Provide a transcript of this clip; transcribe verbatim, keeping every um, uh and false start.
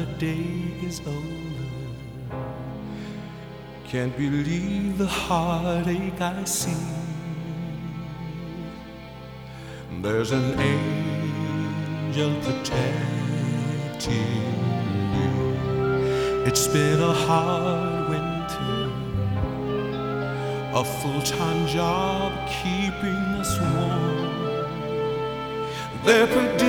day is over. Can't believe the heartache I see. There's an angel protecting you. It's been a hard winter, a full-time job keeping us warm. They're predicting